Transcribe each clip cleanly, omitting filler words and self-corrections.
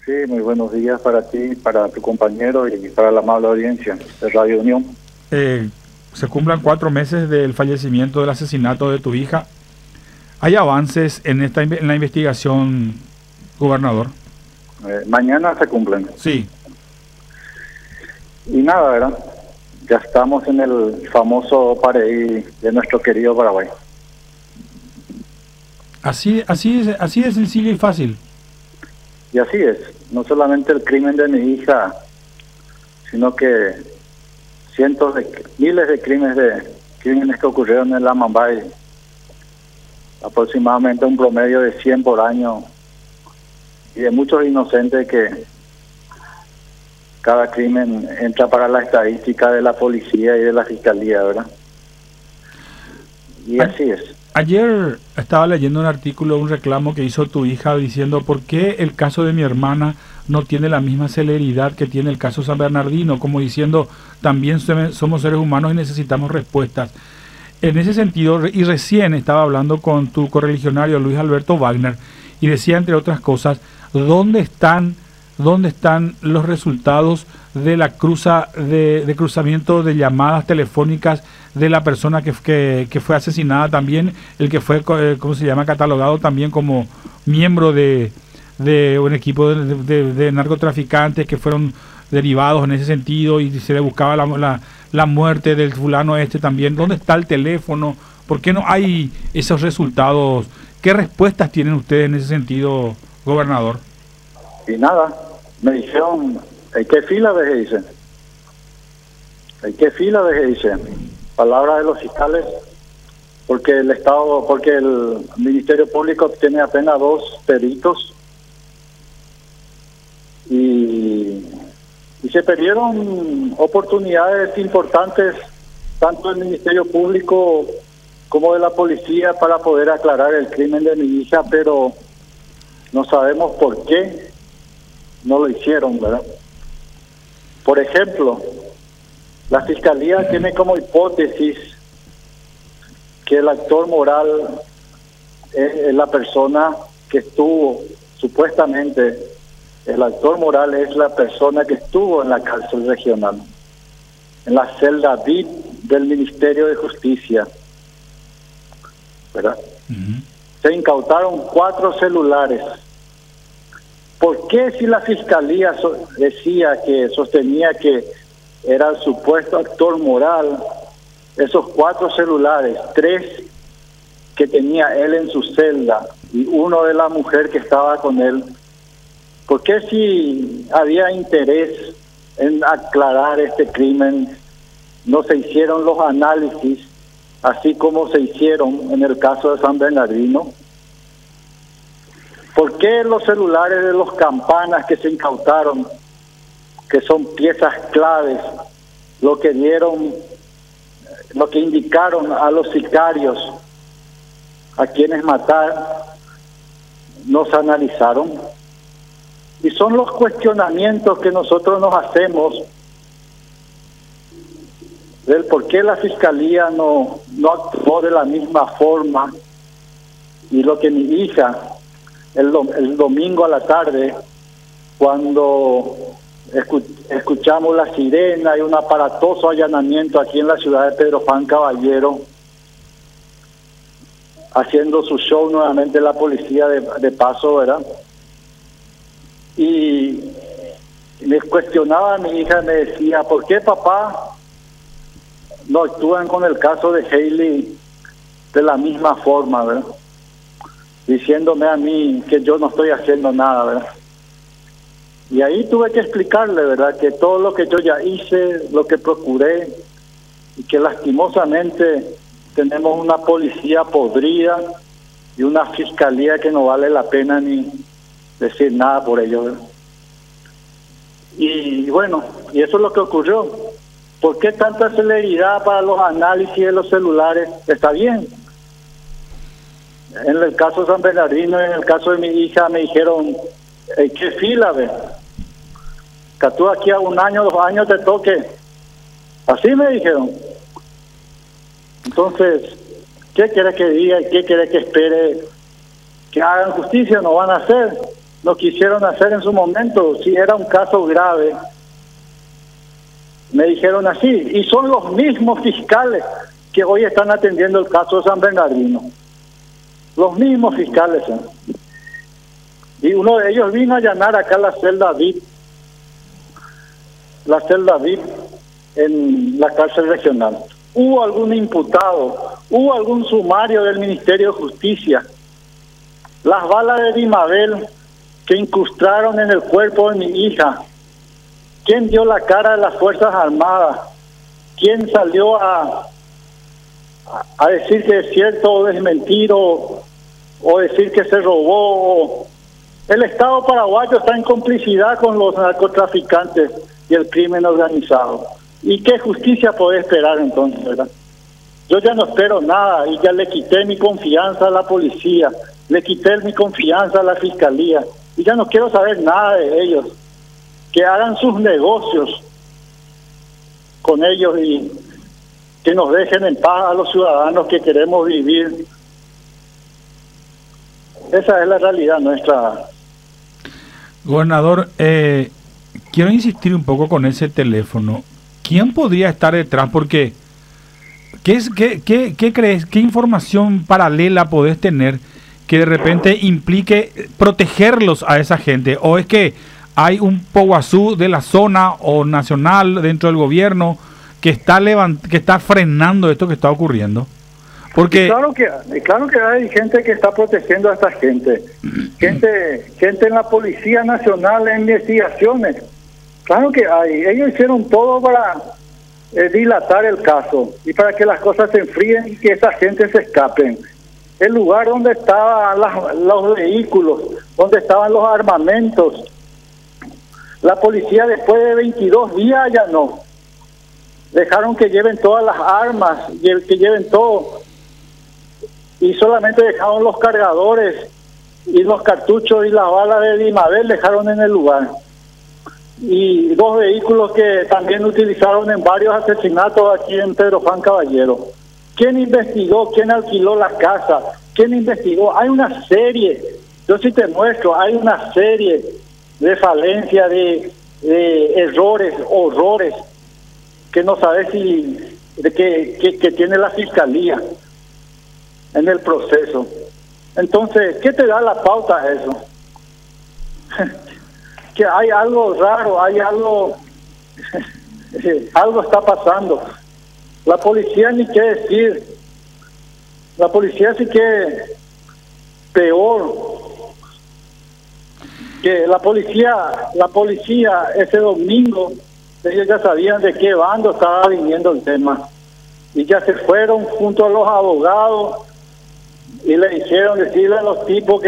Sí, muy buenos días para ti, para tu compañero y para la amable audiencia de Radio Unión. Se cumplan 4 meses del fallecimiento, del asesinato de tu hija. ¿Hay avances en la investigación, gobernador? Mañana se cumplen. Sí. Y nada, ¿verdad? Ya estamos en el famoso Pareí de nuestro querido Paraguay. Así de sencillo y fácil. Y así es, no solamente el crimen de mi hija, sino que miles de crímenes que ocurrieron en la Mambay, aproximadamente un promedio de 100 por año, y de muchos inocentes que cada crimen entra para la estadística de la policía y de la fiscalía, ¿verdad? Y así es. Ayer estaba leyendo un artículo, un reclamo que hizo tu hija diciendo por qué el caso de mi hermana no tiene la misma celeridad que tiene el caso San Bernardino, como diciendo también somos seres humanos y necesitamos respuestas. En ese sentido, y recién estaba hablando con tu correligionario Luis Alberto Wagner y decía, entre otras cosas, ¿dónde están los resultados de la de cruzamiento de llamadas telefónicas de la persona que fue asesinada también, el que fue, ¿cómo se llama?, catalogado también como miembro de un equipo de narcotraficantes que fueron derivados en ese sentido y se le buscaba la muerte del fulano también? ¿Dónde está el teléfono? ¿Por qué no hay esos resultados? ¿Qué respuestas tienen ustedes en ese sentido, gobernador? Y nada, me dijeron, ¿en qué fila dejé? Dice. ¿En qué fila dejé? Dice. Palabra de los fiscales, porque el Ministerio Público tiene apenas 2 peritos y se perdieron oportunidades importantes, tanto del Ministerio Público como de la policía, para poder aclarar el crimen de mi hija, pero no sabemos por qué no lo hicieron, ¿verdad? Por ejemplo, la Fiscalía tiene como hipótesis que el actor moral es la persona que estuvo, supuestamente, el actor moral es la persona que estuvo en la cárcel regional, en la celda VIP del Ministerio de Justicia, ¿verdad? Se incautaron 4 celulares. ¿Por qué, si la Fiscalía sostenía que era el supuesto actor moral, esos 4 celulares, 3 que tenía él en su celda y uno de la mujer que estaba con él, por qué, si había interés en aclarar este crimen, no se hicieron los análisis así como se hicieron en el caso de San Bernardino? ¿Por qué los celulares de los campanas que se incautaron, que son piezas claves, lo que indicaron a los sicarios a quienes matar, no se analizaron? Y son los cuestionamientos que nosotros nos hacemos del por qué la Fiscalía no actuó de la misma forma, y lo que mi hija el domingo a la tarde, cuando escuchamos la sirena y un aparatoso allanamiento aquí en la ciudad de Pedro Juan Caballero, haciendo su show nuevamente la policía de paso, ¿verdad? Y me cuestionaba a mi hija, me decía, ¿por qué, papá, no actúan con el caso de Hailey de la misma forma, ¿verdad? Diciéndome a mí que yo no estoy haciendo nada, ¿verdad? Y ahí tuve que explicarle, ¿verdad?, que todo lo que yo ya hice, lo que procuré, y que lastimosamente tenemos una policía podrida y una fiscalía que no vale la pena ni decir nada por ello, ¿verdad? Y bueno, y eso es lo que ocurrió. ¿Por qué tanta celeridad para los análisis de los celulares? Está bien. En el caso de San Bernardino y en el caso de mi hija me dijeron, ¿qué fila, ve? Que tú aquí a 1 año, 2 años te toque. Así me dijeron. Entonces, ¿qué quiere que diga y qué quiere que espere? Que hagan justicia, no van a hacer. no quisieron hacer en su momento. Si era un caso grave, me dijeron así, y son los mismos fiscales que hoy están atendiendo el caso de San Bernardino. Los mismos fiscales son. Y uno de ellos vino a allanar acá la celda VIP en la cárcel regional. ¿Hubo algún imputado? ¿Hubo algún sumario del Ministerio de Justicia? Las balas de Dimabel que incrustaron en el cuerpo de mi hija. ¿Quién dio la cara de las Fuerzas Armadas? ¿Quién salió a decir que es cierto o desmentir o decir que se robó? El Estado paraguayo está en complicidad con los narcotraficantes y el crimen organizado. ¿Y qué justicia puede esperar entonces, verdad? Yo ya no espero nada y ya le quité mi confianza a la policía, le quité mi confianza a la fiscalía y ya no quiero saber nada de ellos. Que hagan sus negocios con ellos y que nos dejen en paz a los ciudadanos que queremos vivir. Esa es la realidad nuestra. Gobernador, quiero insistir un poco con ese teléfono. ¿Quién podría estar detrás? Porque, ¿qué crees? ¿Qué información paralela podés tener que de repente implique protegerlos a esa gente? ¿O es que hay un poguazú de la zona o nacional dentro del gobierno que está frenando esto que está ocurriendo? Porque claro que hay gente que está protegiendo a esta gente en la Policía Nacional de Investigaciones. Claro que hay. Ellos hicieron todo para dilatar el caso y para que las cosas se enfríen y que esa gente se escapen. El lugar donde estaban los vehículos, donde estaban los armamentos, la policía después de 22 días ya no. Dejaron que lleven todas las armas, que lleven todo. Y solamente dejaron los cargadores y los cartuchos y las balas de Dimabel dejaron en el lugar. Y 2 vehículos que también utilizaron en varios asesinatos aquí en Pedro Juan Caballero. ¿Quién investigó? ¿Quién alquiló la casa? ¿Quién investigó? Hay una serie, yo sí te muestro, hay una serie de falencias, de errores, horrores, que no sabes si que tiene la Fiscalía en el proceso. Entonces, ¿qué te da la pauta a eso? Que hay algo raro, hay algo algo está pasando. La policía ni qué decir. La policía sí que peor. Que la policía ese domingo, ellos ya sabían de qué bando estaba viniendo el tema. Y ya se fueron junto a los abogados y le hicieron decirle a los tipos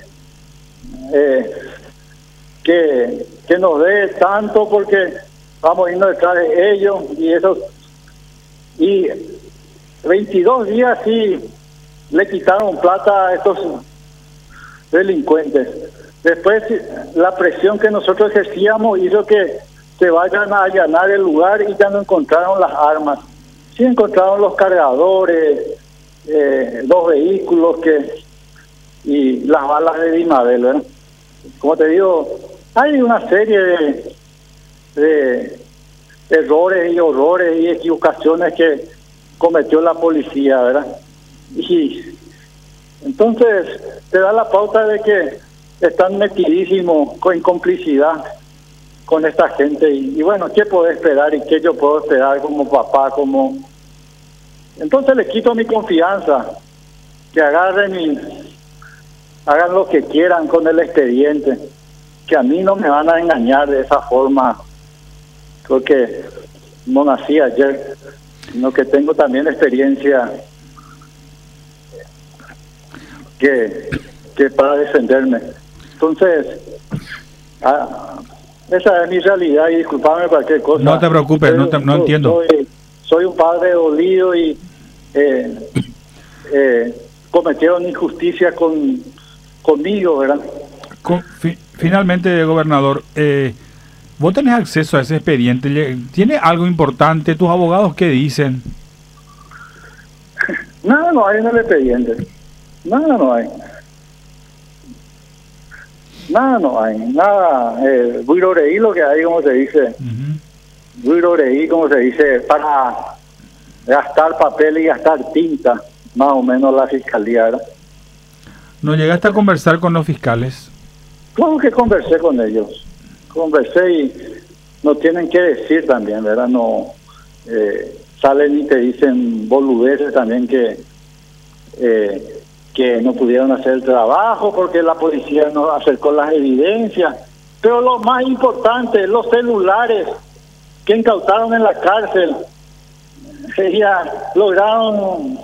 que nos dé tanto porque vamos a irnos detrás de ellos y eso. Y 22 días sí le quitaron plata a estos delincuentes. Después la presión que nosotros ejercíamos hizo que se vayan a allanar el lugar y ya no encontraron las armas. Sí encontraron los cargadores, 2 vehículos y las balas de Dimabel, ¿verdad? Como te digo, hay una serie de errores y horrores y equivocaciones que cometió la policía, ¿verdad? Y entonces te da la pauta de que están metidísimos en complicidad con esta gente y bueno, ¿qué puedo esperar y qué yo puedo esperar como papá? Entonces les quito mi confianza, que agarren y hagan lo que quieran con el expediente, que a mí no me van a engañar de esa forma, porque no nací ayer, sino que tengo también experiencia que para defenderme. Entonces, esa es mi realidad y disculpame cualquier cosa. No te preocupes, no entiendo. Soy un padre dolido y cometieron injusticia conmigo, ¿verdad? Finalmente, gobernador, vos tenés acceso a ese expediente. ¿Tiene algo importante? ¿Tus abogados qué dicen? Nada no hay en el expediente. Nada no hay. Nada no hay, nada. Buiroreí lo que hay, como se dice. Buiroreí, como se dice, para gastar papel y gastar tinta, más o menos la fiscalía, ¿verdad? ¿No llegaste a conversar con los fiscales? Claro que conversé con ellos. Conversé y no tienen que decir también, ¿verdad? No salen y te dicen boludeces también que no pudieron hacer el trabajo porque la policía no acercó las evidencias. Pero lo más importante, los celulares que incautaron en la cárcel, ya lograron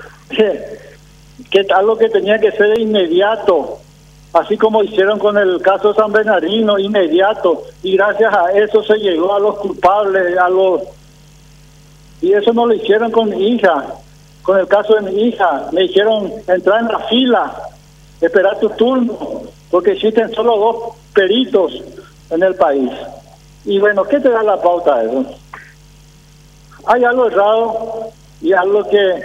que algo que tenía que ser de inmediato, así como hicieron con el caso San Bernardino, inmediato, y gracias a eso se llegó a los culpables, y eso no lo hicieron con mi hija. Con el caso de mi hija, me hicieron entrar en la fila, esperar tu turno, porque existen solo 2 peritos en el país. Y bueno, ¿qué te da la pauta de eso? Hay algo errado y algo que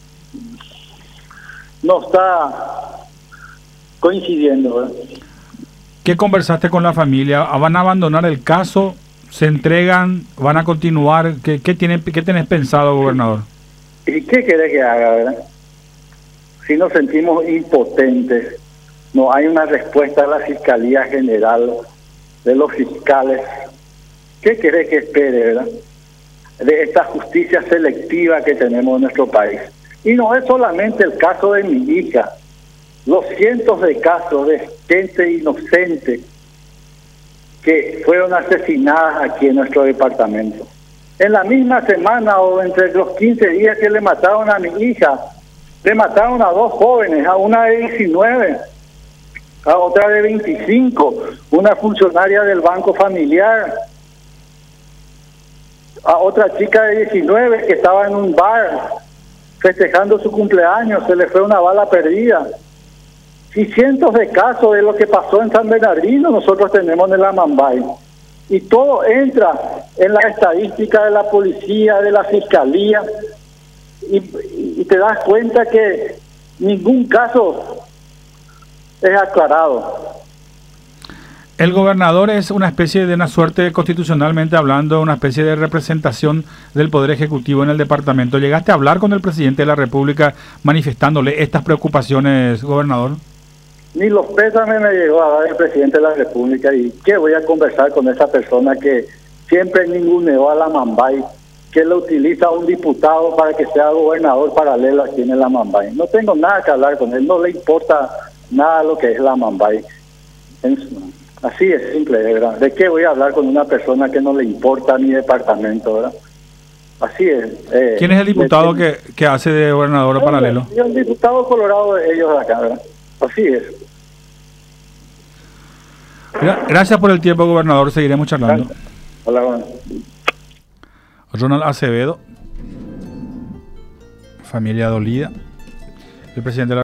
no está coincidiendo, ¿verdad? ¿Qué conversaste con la familia? ¿Van a abandonar el caso? ¿Se entregan? ¿Van a continuar? ¿Qué tenés pensado, gobernador? ¿Y qué querés que haga, verdad? Si nos sentimos impotentes, no hay una respuesta de la Fiscalía General, de los fiscales. ¿Qué querés que espere, verdad? De esta justicia selectiva que tenemos en nuestro país. Y no es solamente el caso de mi hija, los cientos de casos de gente inocente que fueron asesinadas aquí en nuestro departamento. En la misma semana o entre los 15 días que le mataron a mi hija, le mataron a 2 jóvenes, a una de 19, a otra de 25, una funcionaria del Banco Familiar, a otra chica de 19 que estaba en un bar festejando su cumpleaños, se le fue una bala perdida. Y cientos de casos de lo que pasó en San Bernardino nosotros tenemos en el Amambay. Y todo entra en la estadística de la policía, de la fiscalía, y te das cuenta que ningún caso es aclarado. El gobernador es una especie de una suerte, constitucionalmente hablando, una especie de representación del Poder Ejecutivo en el departamento. ¿Llegaste a hablar con el presidente de la República manifestándole estas preocupaciones, gobernador? Ni los pésames me llegó a dar el presidente de la República. ¿Y qué voy a conversar con esa persona que siempre ninguneó a la Amambay, que lo utiliza un diputado para que sea gobernador paralelo aquí en el Amambay? No tengo nada que hablar con él, no le importa nada lo que es la Amambay. Así es simple, ¿verdad? ¿De qué voy a hablar con una persona que no le importa mi departamento, verdad? Así es. ¿Quién es el diputado que hace de gobernador paralelo? El diputado colorado de ellos de acá, ¿verdad? Así es. Gracias por el tiempo, gobernador. Seguiremos charlando. Hola, bueno. Ronald Acevedo, familia dolida. El presidente de la